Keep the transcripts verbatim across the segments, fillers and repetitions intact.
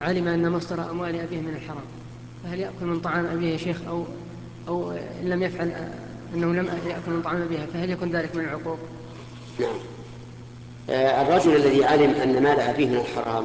علم أن مصدر أموال أبيه من الحرام، فهل يأكل من طعام أبيه يا شيخ؟ أو أو إن لم يفعل أنه لم يأكل من طعام أبيه، فهل يكون ذلك من العقوق؟ نعم. آه، الرجل الذي علم أن مال أبيه من الحرام،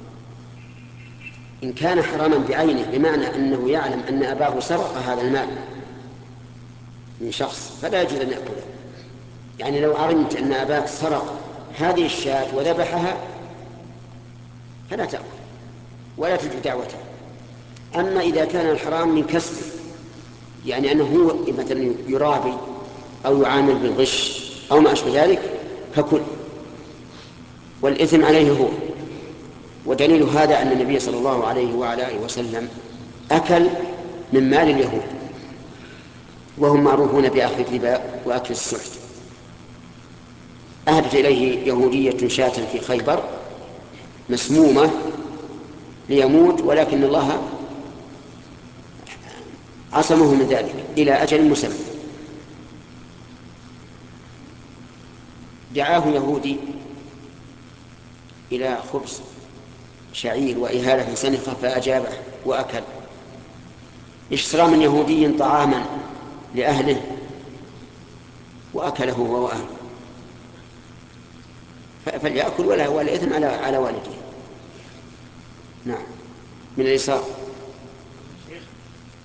إن كان حراما بعينه بمعنى أنه يعلم أن أباه سرق هذا المال من شخص فلا يجوز أن يأكله. يعني لو علمت أن أباك سرق هذه الشاة وذبحها فلا تأكل ولا تجب دعوته. أما إذا كان الحرام من كسبه، يعني أنه هو مثلا يرابي أو يعامل بالغش أو ما أشبه ذلك، فكل، والإثم عليه هو. ودليل هذا أن النبي صلى الله عليه وعلى آله وسلم أكل من مال اليهود، وهم معروفون بأخذ الربا وأكل السحت. أهدت إليه يهودية شاة في خيبر مسمومة ليموت، ولكن الله عصمه من ذلك إلى أجل مسمى. دعاه يهودي إلى خبز شعير وإهالة سنخة فأجابه وأكل. اشترى من يهودي طعاما لأهله وأكله هو وأهله، فليأكل ولا ولا إثم على على والده. نعم، من اليسار.